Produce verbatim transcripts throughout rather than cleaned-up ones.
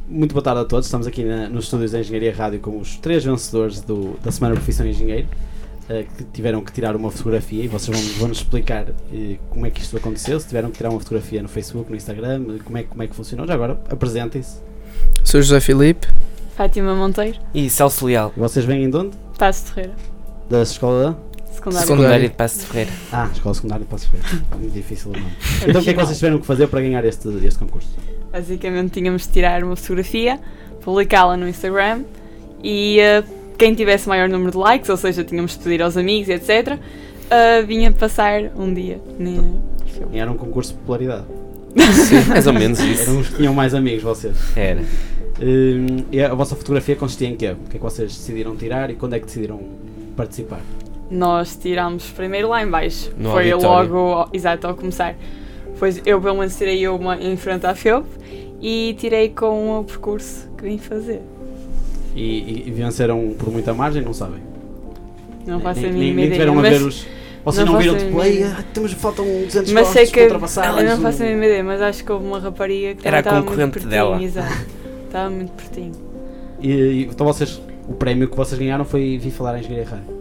muito boa tarde a todos. Estamos aqui na, nos estúdios da Engenharia Rádio com os três vencedores do, da Semana Profissão Engenheiro, uh, que tiveram que tirar uma fotografia e vocês vão, vão nos explicar uh, como é que isto aconteceu, se tiveram que tirar uma fotografia no Facebook, no Instagram, uh, como, é, como é que funcionou. Já agora, apresentem-se. Sou José Filipe. Fátima Monteiro. E Celso Leal. E vocês vêm de onde? Passo de Ferreira. Da escola Secundária. Secundária de Passo de Ferreira. Ah, Escola Secundária de Passo de Ferreira. Muito difícil o nome. Então o que é que vocês tiveram que fazer para ganhar este, este concurso? Basicamente tínhamos de tirar uma fotografia, publicá-la no Instagram e uh, quem tivesse maior número de likes, ou seja, tínhamos de pedir aos amigos, etcétera, uh, vinha passar um dia. Era um concurso de popularidade. Sim, mais ou menos isso. Eram os que tinham mais amigos, vocês. Era. Uh, e a vossa fotografia consistia em quê? O que é que vocês decidiram tirar e quando é que decidiram participar? Nós tirámos primeiro lá em baixo. No Foi auditório. logo, exato, ao começar. Pois eu pelo menos tirei uma em frente à F E U P e tirei com o percurso que vim fazer. E, e, e venceram por muita margem, não sabem? Não faço nem, a nem, mínima nem ideia. tiveram a Mas, ver os... Vocês não não, viram faço a tipo, mínima ei, ah, temos, faltam duzentos mas sei postos que para ultrapassar. eu não faço a mínima ideia, mas acho que houve uma rapariga que Era a estava concorrente muito pertinho, dela. Exato. Estava muito pertinho. E, e, então vocês, o prémio que vocês ganharam foi vir falar em Engenharia Rádio.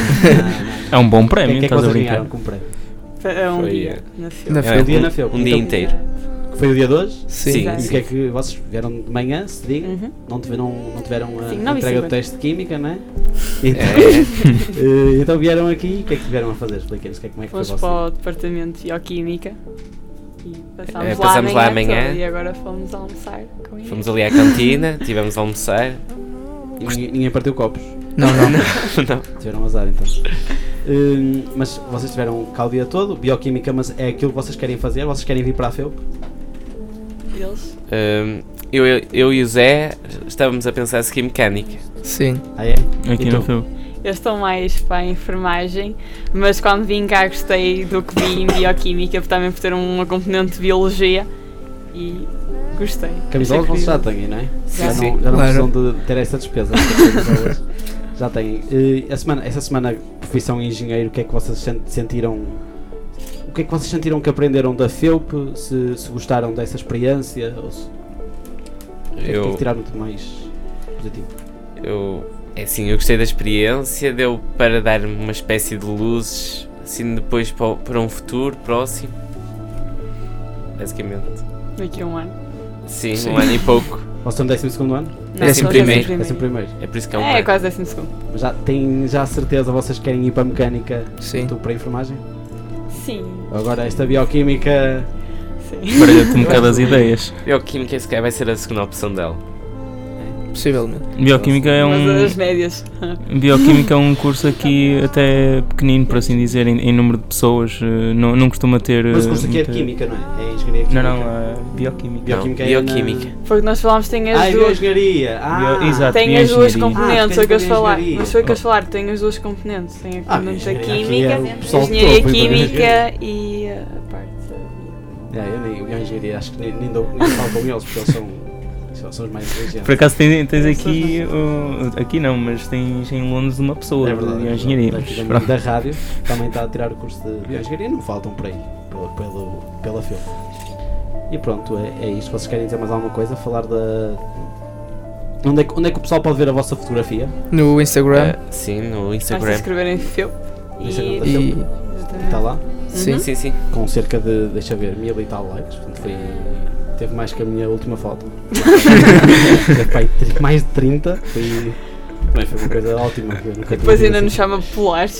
É um bom O que prémio, é que estás a vocês brincar. ganharam como prémio? É um Foi, dia na F E U P. Na É, F E U P. Um dia na um, F E U P. um dia Então, inteiro. Foi o dia de hoje? Sim. Sim. Exato. E o que é que vocês vieram de manhã, cedinho? Uhum. Não tiveram, não tiveram a Sim, nove e entrega do cinquenta. teste de Química, não é? Então, É. eh, então vieram aqui, o que é que vieram a fazer? Expliquem-nos que é, como é que foi Fomos você. para o departamento de Bioquímica e passámos, É, lá, passámos lá amanhã amanhã. toda, e agora fomos almoçar com eles. Fomos ali à cantina, tivemos a almoçar. E ninguém, ninguém partiu copos. Não, não. Não. Tiveram azar então. Hum, mas vocês tiveram cá o dia todo, Bioquímica, mas é aquilo que vocês querem fazer? Vocês querem vir para a F E U P? Eles. Um, eu, eu e o Zé estávamos a pensar a seguir mecânica. Sim. Ah é? Aqui E no tu? filme. Eu estou mais para a enfermagem, mas quando vim cá gostei do que vi em Bioquímica, também por ter uma componente de Biologia e gostei. Camisolas Achei vocês já que- têm, não é? Já. Já Sim. não, já não Claro. precisam de ter essa despesa. Essas camisolas já têm. Eh, a semana, essa semana, profissão engenheiro, o que é que vocês sen- sentiram? O que é que vocês sentiram que aprenderam da F E U P? Se, se gostaram dessa experiência? Ou se, o que é que Eu, tiraram de mais positivo? eu, é assim, eu gostei da experiência, deu para dar uma espécie de luzes, assim depois para, o- para um futuro próximo. Basicamente. Daqui a um ano. Sim, Sim. um ano e pouco. Vocês estão no décimo segundo ano? Não, Décimo só primeiro. décimo Décimo primeiro. É por isso que é um É, ano. quase décimo segundo. Mas já têm já a certeza vocês querem ir para a mecânica? Sim. Tu para a enfermagem? Sim, Agora esta bioquímica. sim. Baralha-te um bocado as ideias. Bioquímica, se calhar, vai ser a segunda opção dela. Possivelmente. Bioquímica é Mas um. as médias. Bioquímica é um curso aqui até pequenino, por assim dizer, em, em número de pessoas. eh, Não, não costuma ter. Mas o eh, curso aqui é de muita- química, não é? É engenharia química. Não, não, é bioquímica. Bioquímica Não, é na- bioquímica. Porque nós falámos tem as Ah, é duas. bioengenharia. Ah, Bio- exato. Tem as duas bioengenharia. componentes, Ah, foi o que eu tem falar. bioengenharia. Mas foi o que eu falar, tem as duas componentes. Tem a Ah, componente da bioengenharia química, aqui é o pessoal engenharia todo, foi para química e a parte da É, eu nem bioengenharia, acho que nem, nem, dou, nem falo com eles porque eles são, são, são os mais inteligentes. Por acaso tens, tens aqui. o- aqui não, mas tens em Londres uma pessoa É verdade, de é engenharia. verdade. mas Daqui pronto. da, da rádio também está a tirar o curso de bioengenharia, não faltam por aí, pelo, pelo, pela F E U P. E pronto, é, é isto. Vocês querem dizer mais alguma coisa? Falar da. Onde é, que, onde é que o pessoal pode ver a vossa fotografia? No Instagram. Ah, sim, no Basta Instagram. escrever em F E U No Instagram da e... F E U E. Exatamente. Está lá? Sim. Uhum. Sim, sim. Com cerca de, deixa ver, mil e tal likes. Portanto, foi. Teve mais que a minha última foto. Teve pá, aí tri- mais de trinta. Foi. Bem, foi uma coisa ótima. eu nunca tinha Depois tido ainda assim. nos chama populares.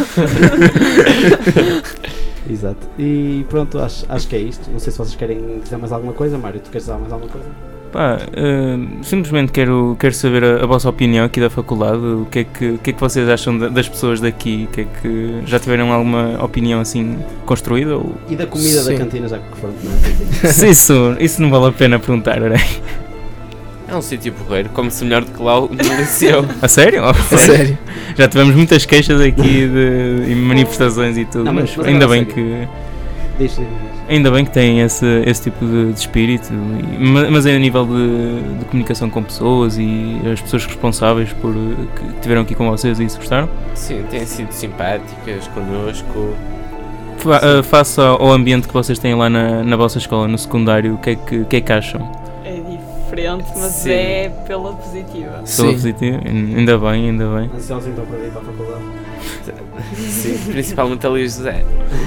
Exato. E pronto, acho, acho que é isto. Não sei se vocês querem dizer mais alguma coisa. Mário, tu queres dizer mais alguma coisa? Pá, eh, simplesmente quero, quero saber a, a vossa opinião aqui da faculdade. O que é que, o que, é que vocês acham da- das pessoas daqui? O que é que, já tiveram alguma opinião assim construída? Ou... E da comida Sim. da cantina, já que foram comer. Se isso, isso não vale a pena perguntar, olha. É um sítio porreiro, come-se melhor do que lá no liceu. A sério? A sério. Já tivemos muitas queixas aqui de, e manifestações e tudo, Não, mas- mas, mas ainda agora bem sério. que Diz, diz, diz. ainda bem que têm esse, esse tipo de, de espírito, e- ma- mas é a nível de, de comunicação com pessoas e as pessoas responsáveis por que tiveram aqui com vocês e se gostaram. Sim, têm sido simpáticas connosco. Fa- ah, face ao ao ambiente que vocês têm lá na, na vossa escola, no secundário, o que é que, o que, é que acham? É diferente, mas Sim. é pela positiva. Pela Sim. positiva, ainda bem, ainda bem. Ansiosos então para ir para a faculdade. Sim, principalmente ali o José.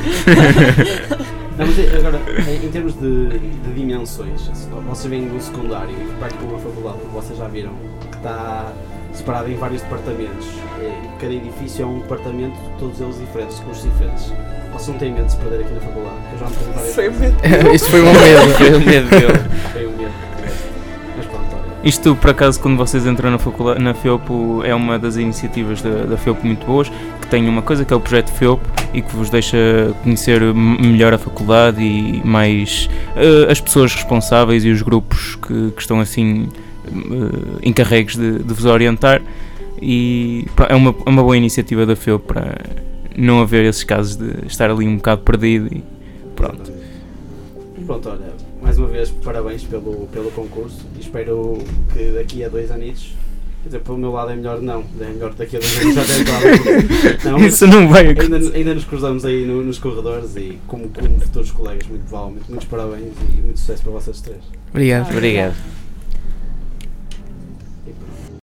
Não, mas agora, em, em termos de, de dimensões, vocês vêm do secundário e partem para uma faculdade, porque vocês já viram que está separado em vários departamentos. E cada edifício é um departamento, todos eles diferentes, cursos diferentes. Vocês não têm medo de se perder aqui na faculdade? Eu já me perdi várias Foi vezes. medo. Isto foi um medo. Foi o medo dele. Foi um medo. Mas pronto, olha. Isto, por acaso, quando vocês entram na, faculdade, na FEUP, é uma das iniciativas da, da FEUP muito boas, que tem uma coisa que é o projeto FEUP e que vos deixa conhecer m- melhor a faculdade e mais uh, as pessoas responsáveis e os grupos que, que estão assim uh, encarregues de, de vos orientar. E pá, é uma, é uma boa iniciativa da FEUP para não haver esses casos de estar ali um bocado perdido e pronto. Pronto, olha, mais uma vez parabéns pelo, pelo concurso e espero que daqui a dois anos, quer dizer, pelo meu lado é melhor não, é melhor daqui a dois anos já ter entrado. Não, mas Isso não vai ainda, ainda nos cruzamos aí no, nos corredores e como, como futuros colegas, muito provavelmente, muitos parabéns e muito sucesso para vocês três. Obrigado. Obrigado.